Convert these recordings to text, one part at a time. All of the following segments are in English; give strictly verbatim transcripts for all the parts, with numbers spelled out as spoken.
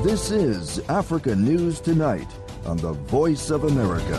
This is Africa News Tonight on the Voice of America.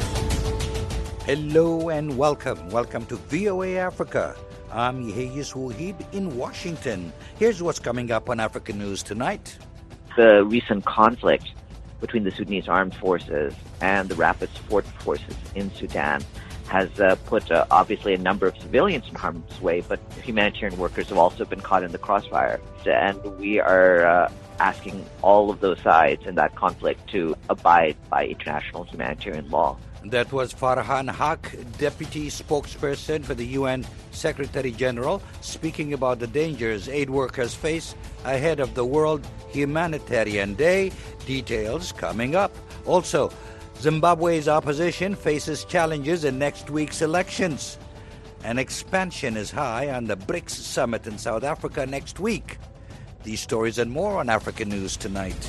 Hello and welcome. Welcome to V O A Africa. I'm Yeheyes Wahid in Washington. Here's what's coming up on Africa News Tonight. The recent conflict between the Sudanese armed forces and the rapid support forces in Sudan has uh, put uh, obviously a number of civilians in harm's way, but humanitarian workers have also been caught in the crossfire. And we are uh, asking all of those sides in that conflict to abide by international humanitarian law. That was Farhan Haq, Deputy Spokesperson for the U N Secretary General, speaking about the dangers aid workers face ahead of the World Humanitarian Day. Details coming up. Also, Zimbabwe's opposition faces challenges in next week's elections. An expansion is high on the BRICS summit in South Africa next week. These stories and more on Africa News Tonight.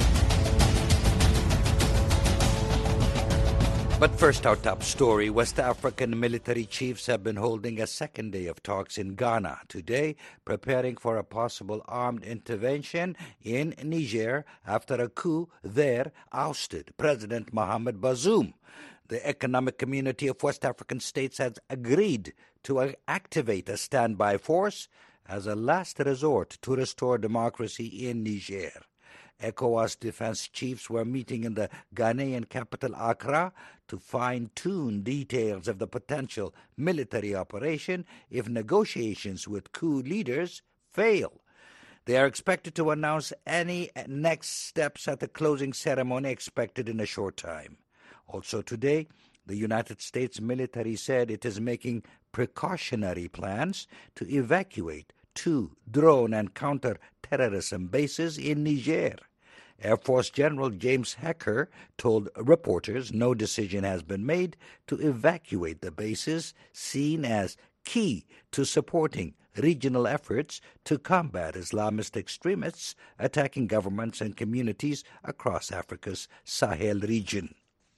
But first, our top story. West African military chiefs have been holding a second day of talks in Ghana today, preparing for a possible armed intervention in Niger after a coup there ousted President Mohamed Bazoum. The Economic Community of West African States has agreed to activate a standby force as a last resort to restore democracy in Niger. ECOWAS defense chiefs were meeting in the Ghanaian capital Accra to fine-tune details of the potential military operation if negotiations with coup leaders fail. They are expected to announce any next steps at the closing ceremony expected in a short time. Also today, the United States military said it is making precautionary plans to evacuate two drone and counter-terrorism bases in Niger. Air Force General James Hecker told reporters no decision has been made to evacuate the bases, seen as key to supporting regional efforts to combat Islamist extremists attacking governments and communities across Africa's Sahel region.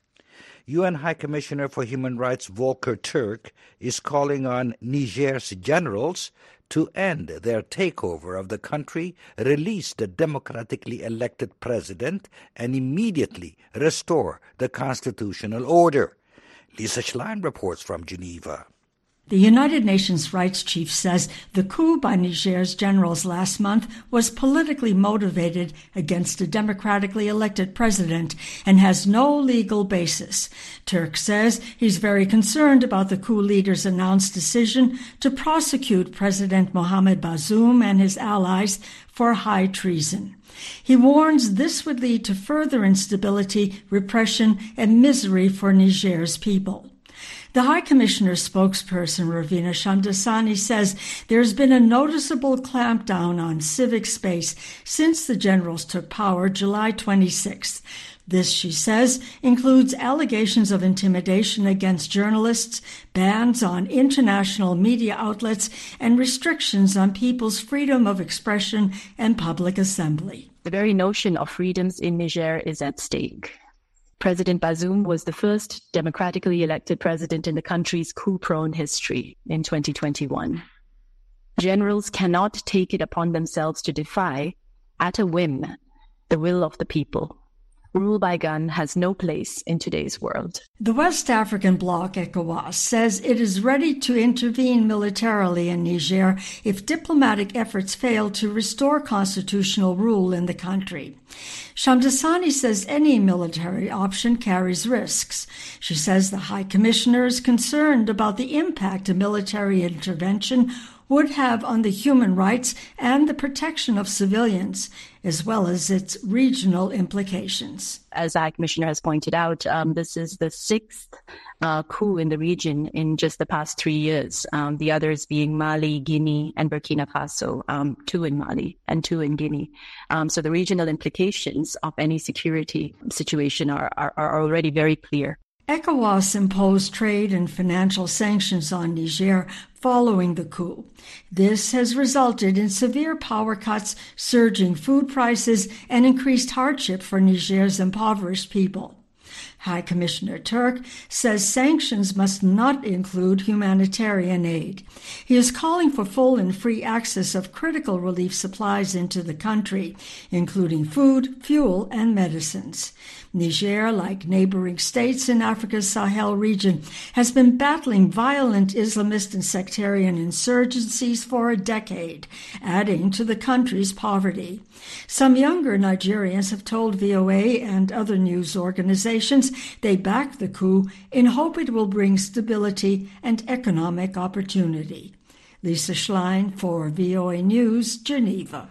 U N High Commissioner for Human Rights Volker Turk is calling on Niger's generals to end their takeover of the country, release the democratically elected president, and immediately restore the constitutional order. Lisa Schlein reports from Geneva. The United Nations Rights Chief says the coup by Niger's generals last month was politically motivated against a democratically elected president and has no legal basis. Turk says he's very concerned about the coup leader's announced decision to prosecute President Mohamed Bazoum and his allies for high treason. He warns this would lead to further instability, repression, and misery for Niger's people. The High Commissioner's spokesperson, Ravina Shamdasani, says there's been a noticeable clampdown on civic space since the generals took power July twenty-sixth. This, she says, includes allegations of intimidation against journalists, bans on international media outlets, and restrictions on people's freedom of expression and public assembly. The very notion of freedoms in Niger is at stake. President Bazoum was the first democratically elected president in the country's coup-prone history in twenty twenty-one. Generals cannot take it upon themselves to defy, at a whim, the will of the people. Rule by gun has no place in today's world. The West African bloc, ECOWAS, says it is ready to intervene militarily in Niger if diplomatic efforts fail to restore constitutional rule in the country. Shamdasani says any military option carries risks. She says the High Commissioner is concerned about the impact a military intervention would have on the human rights and the protection of civilians, as well as its regional implications. As the High Commissioner has pointed out, um, this is the sixth uh, coup in the region in just the past three years, um, the others being Mali, Guinea, and Burkina Faso, um, two in Mali and two in Guinea. Um, so the regional implications of any security situation are, are, are already very clear. ECOWAS imposed trade and financial sanctions on Niger following the coup. This has resulted in severe power cuts, surging food prices, and increased hardship for Niger's impoverished people. High Commissioner Turk says sanctions must not include humanitarian aid. He is calling for full and free access of critical relief supplies into the country, including food, fuel, and medicines. Niger, like neighboring states in Africa's Sahel region, has been battling violent Islamist and sectarian insurgencies for a decade, adding to the country's poverty. Some younger Nigerians have told V O A and other news organizations they back the coup in hope it will bring stability and economic opportunity. Lisa Schlein for V O A News, Geneva.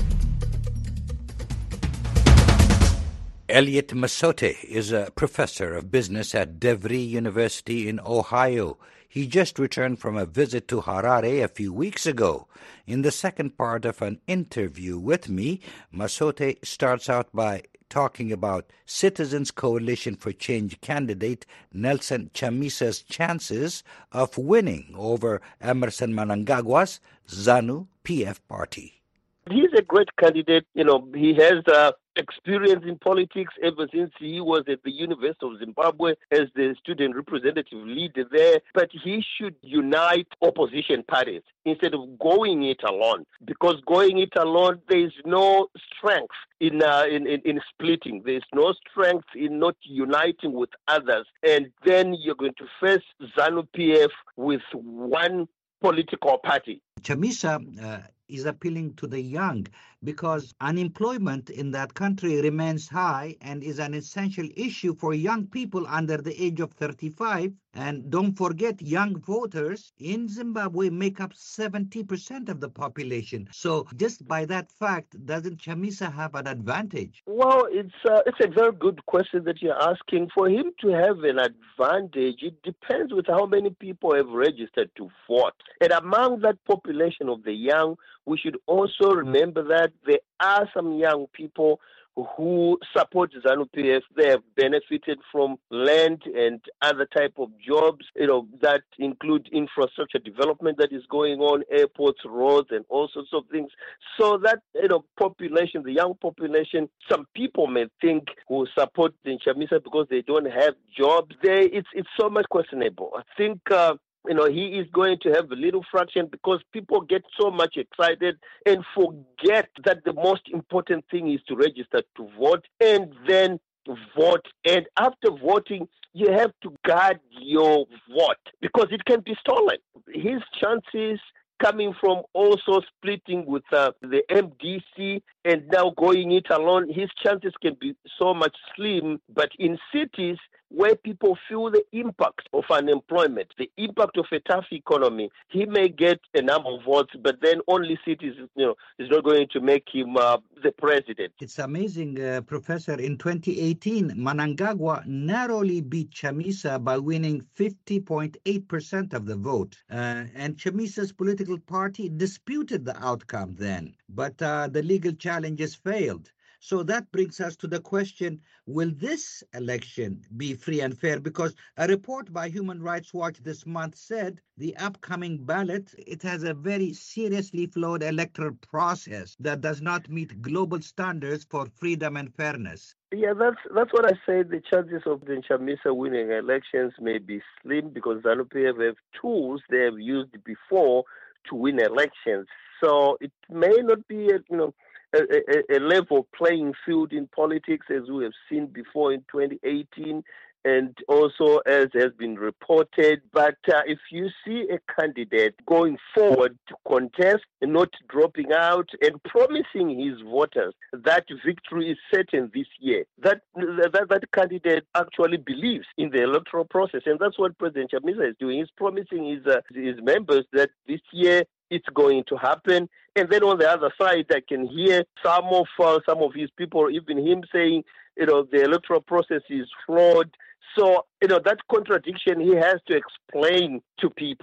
Elliot Masote is a professor of business at DeVry University in Ohio. He just returned from a visit to Harare a few weeks ago. In the second part of an interview with me, Masote starts out by talking about Citizens Coalition for Change candidate Nelson Chamisa's chances of winning over Emerson Mnangagwa's ZANU P F party. He's a great candidate. You know, he has uh, experience in politics ever since he was at the University of Zimbabwe as the student representative leader there. But he should unite opposition parties instead of going it alone. Because going it alone, there is no strength in, uh, in, in in splitting. There is no strength in not uniting with others. And then you're going to face ZANU P F with one political party. Chamisa uh, is appealing to the young because unemployment in that country remains high and is an essential issue for young people under the age of thirty-five. And don't forget, young voters in Zimbabwe make up seventy percent of the population. So just by that fact, doesn't Chamisa have an advantage? Well, it's uh, it's a very good question that you're asking. For him to have an advantage, it depends with how many people have registered to vote. And among that population of the young, we should also remember that there are some young people who support ZANU P F. They have benefited from land and other type of jobs, you know, that include infrastructure development that is going on, airports, roads, and all sorts of things. So that, you know, population, the young population, some people may think who support the Chamisa because they don't have jobs. They, it's it's so much questionable. I think. Uh, You know, he is going to have a little fraction because people get so much excited and forget that the most important thing is to register to vote and then vote. And after voting, you have to guard your vote because it can be stolen. His chances coming from also splitting with uh, the M D C and now going it alone, his chances can be so much slim. But in cities where people feel the impact of unemployment, the impact of a tough economy, he may get a number of votes, but then only cities, you know, is not going to make him uh, the president. It's amazing, uh, Professor. In twenty eighteen, Mnangagwa narrowly beat Chamisa by winning fifty point eight percent of the vote. Uh, and Chamisa's political party disputed the outcome then, but uh, the legal challenges failed. So that brings us to the question, will this election be free and fair? Because a report by Human Rights Watch this month said the upcoming ballot, it has a very seriously flawed electoral process that does not meet global standards for freedom and fairness. Yeah, that's that's what I said. The chances of the Chamisa winning elections may be slim because ZANU P F have tools they have used before to win elections. So it may not be, a, you know, A, a, a level playing field in politics as we have seen before in twenty eighteen and also as has been reported. But uh, if you see a candidate going forward to contest and not dropping out and promising his voters that victory is certain this year, that that, that candidate actually believes in the electoral process. And that's what President Chamisa is doing. He's promising his, uh, his members that this year it's going to happen. And then on the other side, I can hear some of uh, some of his people, even him saying, you know, the electoral process is flawed. So, you know, that contradiction he has to explain to people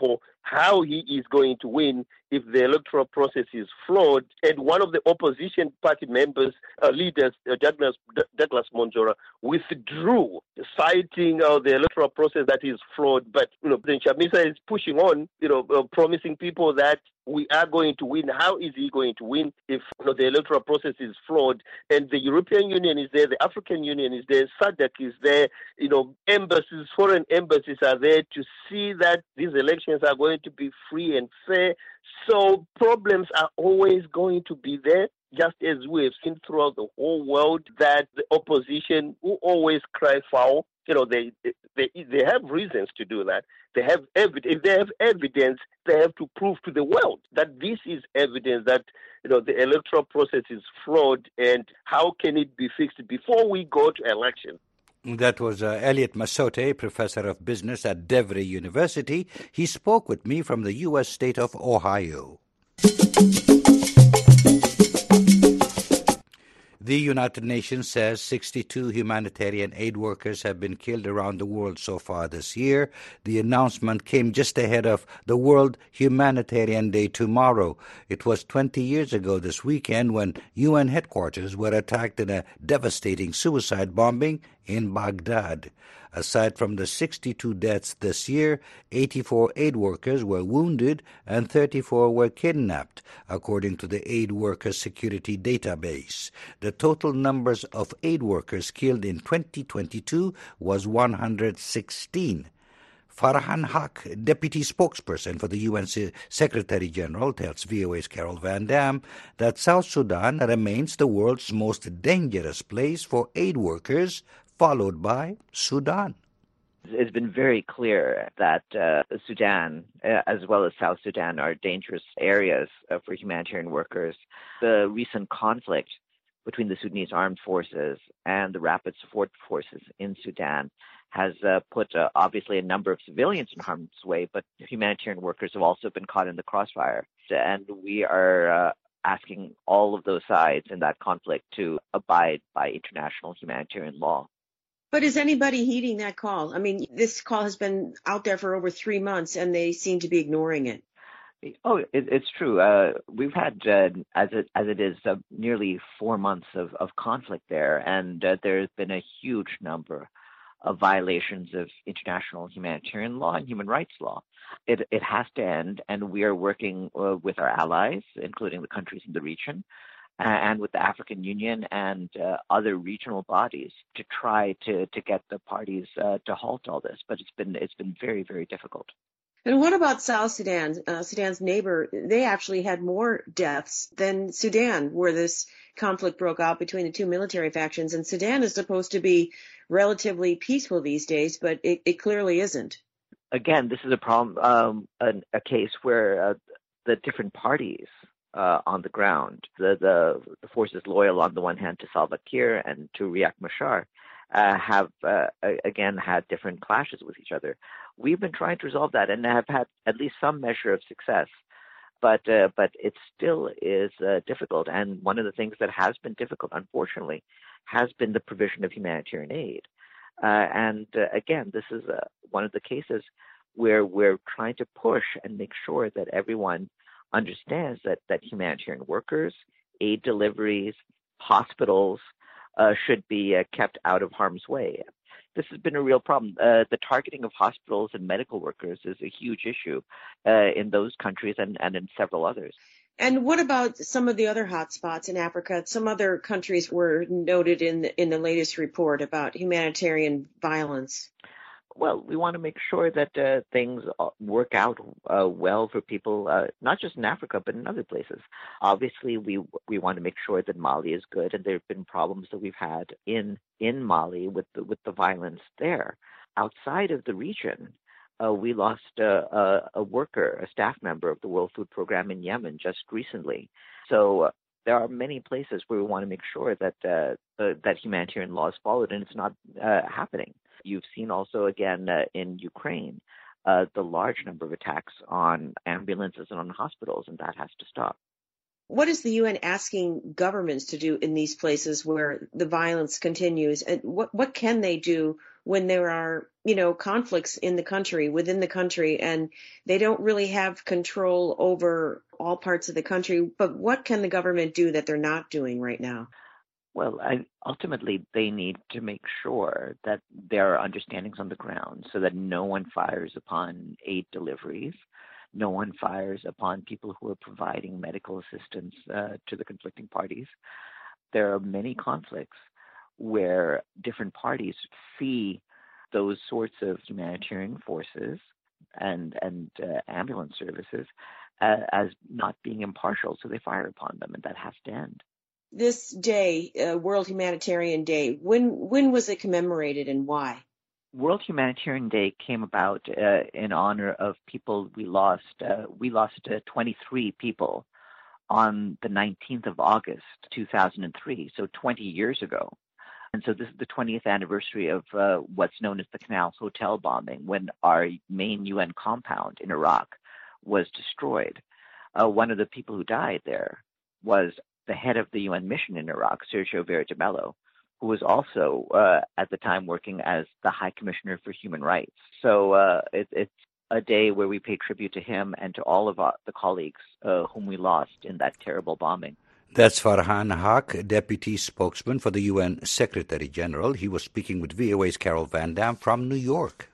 how he is going to win if the electoral process is flawed. And one of the opposition party members, uh, leaders, uh, Douglas, D- Douglas Monjora, withdrew, citing uh, the electoral process that is flawed. But, you know, President Chamisa is pushing on, you know, uh, promising people that we are going to win. How is he going to win if, you know, the electoral process is flawed? And the European Union is there, the African Union is there, SADC is there, you know, embassies, foreign embassies are there to see that these elections are going to be free and fair. So problems are always going to be there, just as we have seen throughout the whole world, that the opposition who always cry foul. You know, they they they have reasons to do that. They have evidence. If they have evidence, they have to prove to the world that this is evidence that, you know, the electoral process is flawed, and how can it be fixed before we go to election. That was uh, Elliot Masote, professor of business at DeVry University. He spoke with me from the U S state of Ohio. The United Nations says sixty-two humanitarian aid workers have been killed around the world so far this year. The announcement came just ahead of the World Humanitarian Day tomorrow. It was twenty years ago this weekend when U N headquarters were attacked in a devastating suicide bombing in Baghdad. Aside from the sixty-two deaths this year, eighty-four aid workers were wounded and thirty-four were kidnapped, according to the Aid Workers Security Database. The total numbers of aid workers killed in twenty twenty-two was one hundred sixteen. Farhan Haq, deputy spokesperson for the U N Secretary General, tells V O A's Carol Van Dam that South Sudan remains the world's most dangerous place for aid workers, followed by Sudan. It's been very clear that uh, Sudan, uh, as well as South Sudan, are dangerous areas uh, for humanitarian workers. The recent conflict between the Sudanese armed forces and the rapid support forces in Sudan has uh, put uh, obviously a number of civilians in harm's way, but humanitarian workers have also been caught in the crossfire. And we are uh, asking all of those sides in that conflict to abide by international humanitarian law. But is anybody heeding that call? I mean, this call has been out there for over three months, and they seem to be ignoring it. Oh, it, it's true. Uh, we've had, uh, as it as it is, uh, nearly four months of, of conflict there, and uh, there's been a huge number of violations of international humanitarian law and human rights law. It it has to end, and we are working uh, with our allies, including the countries in the region, and with the African Union and uh, other regional bodies to try to, to get the parties uh, to halt all this. But it's been it's been very, very difficult. And what about South Sudan, uh, Sudan's neighbor? They actually had more deaths than Sudan, where this conflict broke out between the two military factions. And Sudan is supposed to be relatively peaceful these days, but it, it clearly isn't. Again, this is a problem, um, a, a case where uh, the different parties Uh, on the ground, the, the the forces loyal on the one hand to Salva Kiir and to Riek Machar uh, have uh, again had different clashes with each other. We've been trying to resolve that and have had at least some measure of success, but uh, but it still is uh, difficult. And one of the things that has been difficult, unfortunately, has been the provision of humanitarian aid. Uh, and uh, again, this is uh, one of the cases where we're trying to push and make sure that everyone understands that, that humanitarian workers, aid deliveries, hospitals uh, should be uh, kept out of harm's way. This has been a real problem. Uh, the targeting of hospitals and medical workers is a huge issue uh, in those countries and, and in several others. And what about some of the other hotspots in Africa? Some other countries were noted in the, in the latest report about humanitarian violence. Well, we want to make sure that uh, things work out uh, well for people, uh, not just in Africa, but in other places. Obviously, we we want to make sure that Mali is good, and there have been problems that we've had in in Mali with the, with the violence there. Outside of the region, uh, we lost a, a, a worker, a staff member of the World Food Program in Yemen just recently. So uh, there are many places where we want to make sure that uh, uh, that humanitarian law is followed, and it's not uh, happening. You've seen also, again, uh, in Ukraine, uh, the large number of attacks on ambulances and on hospitals, and that has to stop. What is the U N asking governments to do in these places where the violence continues? And what, what can they do when there are, you know, conflicts in the country, within the country, and they don't really have control over all parts of the country. But what can the government do that they're not doing right now? Well, I, ultimately, they need to make sure that there are understandings on the ground so that no one fires upon aid deliveries, no one fires upon people who are providing medical assistance uh, to the conflicting parties. There are many conflicts where different parties see those sorts of humanitarian forces and, and uh, ambulance services uh, as not being impartial, so they fire upon them, and that has to end. This day, uh, World Humanitarian Day, when when was it commemorated and why? World Humanitarian Day came about uh, in honor of people we lost. Uh, we lost uh, twenty-three people on the nineteenth of August, two thousand three, so twenty years ago. And so this is the twentieth anniversary of uh, what's known as the Canals Hotel bombing, when our main U N compound in Iraq was destroyed. Uh, one of the people who died there was the head of the U N mission in Iraq, Sergio Vara de Mello, who was also uh, at the time working as the High Commissioner for Human Rights. So uh, it, it's a day where we pay tribute to him and to all of our, the colleagues uh, whom we lost in that terrible bombing. That's Farhan Haq, Deputy Spokesman for the U N Secretary General. He was speaking with V O A's Carol Van Dam from New York.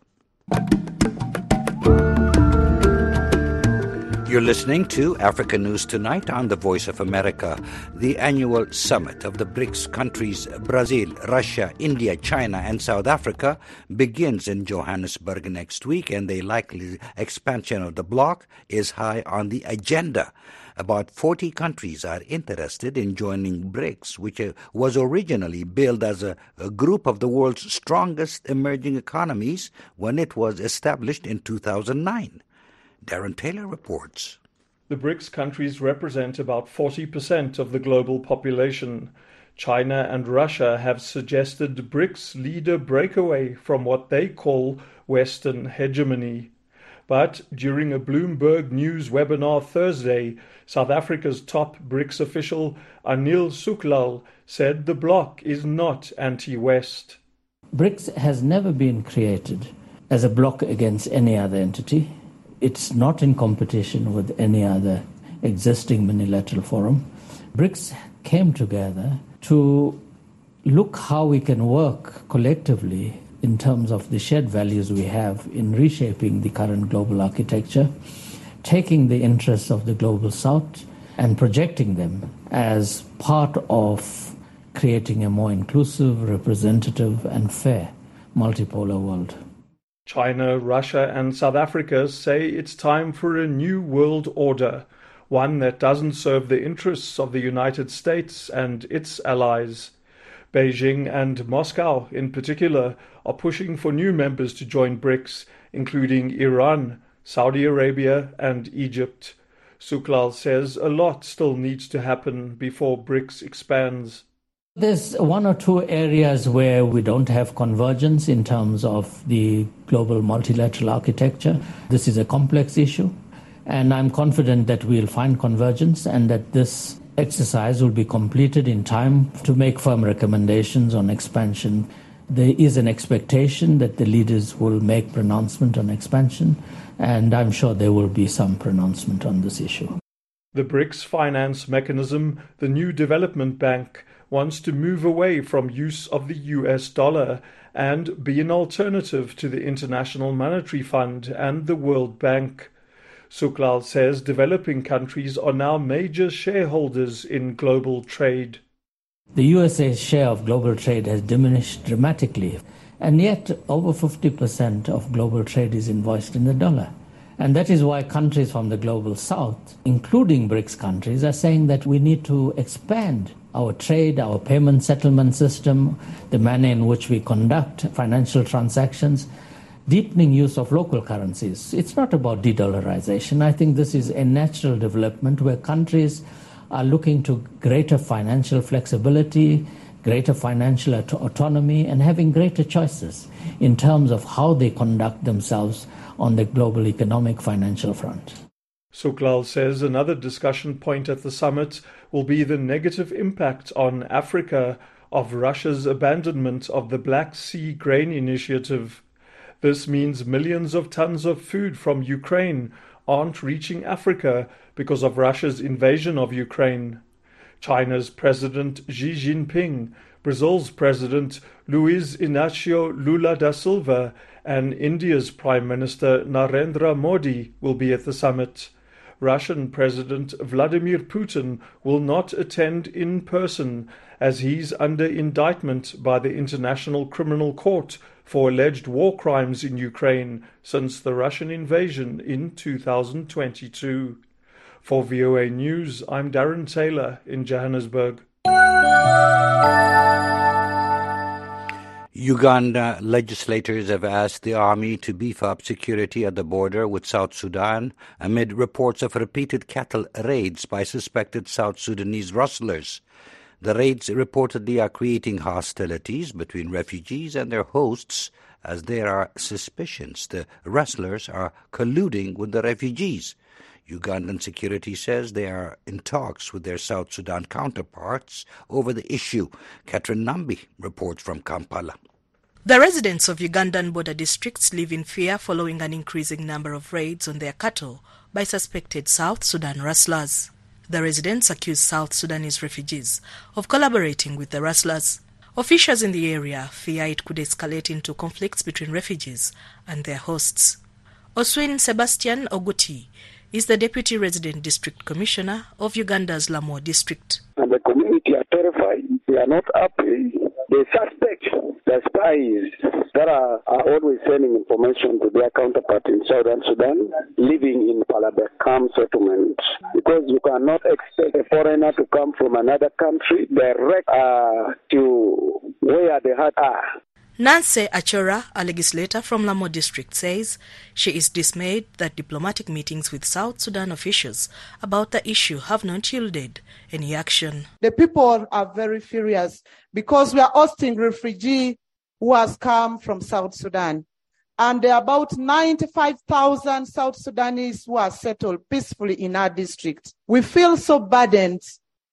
You're listening to Africa News Tonight on the Voice of America. The annual summit of the BRICS countries, Brazil, Russia, India, China, and South Africa, begins in Johannesburg next week, and the likely expansion of the bloc is high on the agenda. About forty countries are interested in joining BRICS, which was originally billed as a, a group of the world's strongest emerging economies when it was established in two thousand nine. Darren Taylor reports. The BRICS countries represent about forty percent of the global population. China and Russia have suggested BRICS lead a breakaway from what they call Western hegemony. But during a Bloomberg News webinar Thursday, South Africa's top BRICS official, Anil Suklal, said the bloc is not anti-West. BRICS has never been created as a bloc against any other entity. It's not in competition with any other existing multilateral forum. BRICS came together to look how we can work collectively in terms of the shared values we have in reshaping the current global architecture, taking the interests of the global south and projecting them as part of creating a more inclusive, representative, and fair multipolar world. China, Russia, and South Africa say it's time for a new world order, one that doesn't serve the interests of the United States and its allies. Beijing and Moscow, in particular, are pushing for new members to join BRICS, including Iran, Saudi Arabia, and Egypt. Suklal says a lot still needs to happen before BRICS expands. There's one or two areas where we don't have convergence in terms of the global multilateral architecture. This is a complex issue, and I'm confident that we'll find convergence and that this exercise will be completed in time to make firm recommendations on expansion. There is an expectation that the leaders will make pronouncement on expansion, and I'm sure there will be some pronouncement on this issue. The BRICS finance mechanism, the New Development Bank, wants to move away from use of the U S dollar and be an alternative to the International Monetary Fund and the World Bank. Suklal says developing countries are now major shareholders in global trade. The U S A's share of global trade has diminished dramatically, and yet over fifty percent of global trade is invoiced in the dollar. And that is why countries from the global south, including BRICS countries, are saying that we need to expand our trade, our payment settlement system, the manner in which we conduct financial transactions, deepening use of local currencies. It's not about de-dollarization. I think this is a natural development where countries are looking to greater financial flexibility, greater financial auto- autonomy, and having greater choices in terms of how they conduct themselves on the global economic financial front. Suklal says another discussion point at the summit will be the negative impact on Africa of Russia's abandonment of the Black Sea Grain Initiative. This means millions of tons of food from Ukraine aren't reaching Africa because of Russia's invasion of Ukraine. China's President Xi Jinping, Brazil's President Luiz Inácio Lula da Silva, and India's Prime Minister Narendra Modi will be at the summit. Russian President Vladimir Putin will not attend in person as he's under indictment by the International Criminal Court for alleged war crimes in Ukraine since the Russian invasion in two thousand twenty-two. For V O A News, I'm Darren Taylor in Johannesburg. Uganda legislators have asked the army to beef up security at the border with South Sudan amid reports of repeated cattle raids by suspected South Sudanese rustlers. The raids reportedly are creating hostilities between refugees and their hosts, as there are suspicions the rustlers are colluding with the refugees. Ugandan security says they are in talks with their South Sudan counterparts over the issue. Catherine Nambi reports from Kampala. The residents of Ugandan border districts live in fear following an increasing number of raids on their cattle by suspected South Sudan rustlers. The residents accuse South Sudanese refugees of collaborating with the rustlers. Officials in the area fear it could escalate into conflicts between refugees and their hosts. Oswin Sebastian Oguti is the Deputy Resident District Commissioner of Uganda's Lamu district. And the community are terrified. They are not happy. They suspect the spies that are, are always sending information to their counterpart in Southern Sudan, living in Palabekam settlement. Because you cannot expect a foreigner to come from another country direct uh, to where the heart are. Nancy Achora, a legislator from Lamu district, says she is dismayed that diplomatic meetings with South Sudan officials about the issue have not yielded any action. The people are very furious because we are hosting refugees who has come from South Sudan. And there are about ninety-five thousand South Sudanese who are settled peacefully in our district. We feel so burdened,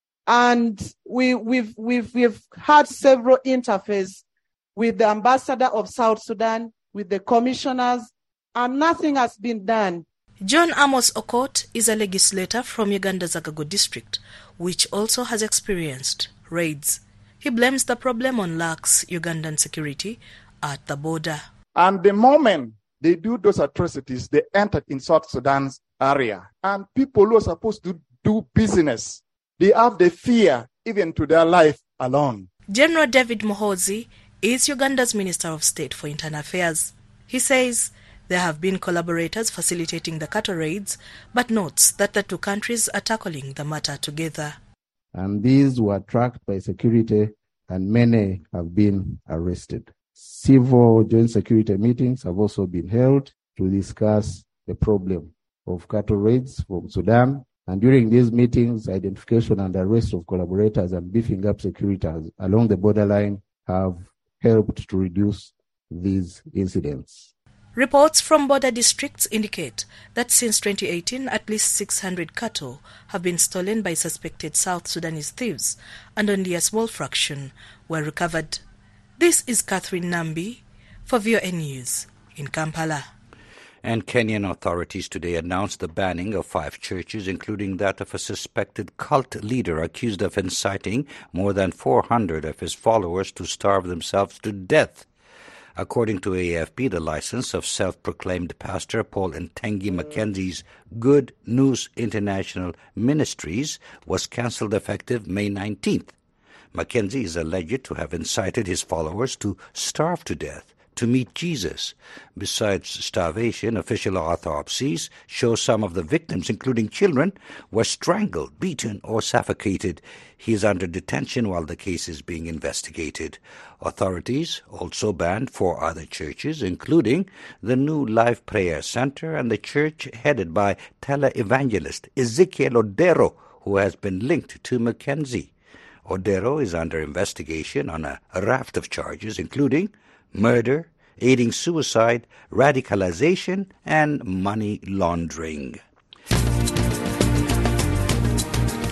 and we, we've, we've, we've had several interfaces with the ambassador of South Sudan, with the commissioners, and nothing has been done. John Amos Okot is a legislator from Uganda's Agago district, which also has experienced raids. He blames the problem on lax Ugandan security at the border. And the moment they do those atrocities, they entered in South Sudan's area. And people who are supposed to do business, they have the fear even to their life alone. General David Muhoozi is Uganda's Minister of State for Internal Affairs. He says there have been collaborators facilitating the cattle raids, but notes that the two countries are tackling the matter together. And these were tracked by security, and many have been arrested. Civil joint security meetings have also been held to discuss the problem of cattle raids from Sudan. And during these meetings, identification and arrest of collaborators and beefing up security along the borderline have helped to reduce these incidents. Reports from border districts indicate that since twenty eighteen, at least six hundred cattle have been stolen by suspected South Sudanese thieves, and only a small fraction were recovered. This is Catherine Nambi for V O A News in Kampala. And Kenyan authorities today announced the banning of five churches, including that of a suspected cult leader accused of inciting more than four hundred of his followers to starve themselves to death. According to A F P, the license of self-proclaimed pastor Paul Ntengi Mackenzie's Good News International Ministries was cancelled effective May nineteenth. Mackenzie is alleged to have incited his followers to starve to death to meet Jesus. Besides starvation, official autopsies show some of the victims, including children, were strangled, beaten, or suffocated. He is under detention while the case is being investigated. Authorities also banned four other churches, including the New Life Prayer Center and the church headed by tele-evangelist Ezekiel Odero, who has been linked to Mackenzie. Odero is under investigation on a raft of charges, including murder, aiding suicide, radicalization, and money laundering.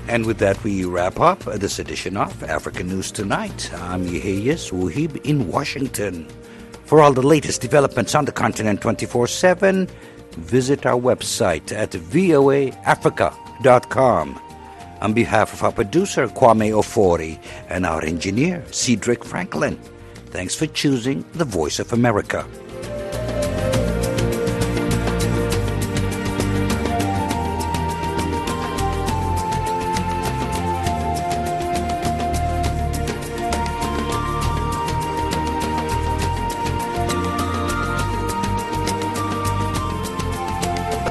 And with that, we wrap up this edition of African News Tonight. I'm Yeheyes Wuhib in Washington. For all the latest developments on the continent twenty-four seven, visit our website at voa africa dot com. On behalf of our producer, Kwame Ofori, and our engineer, Cedric Franklin, thanks for choosing the Voice of America.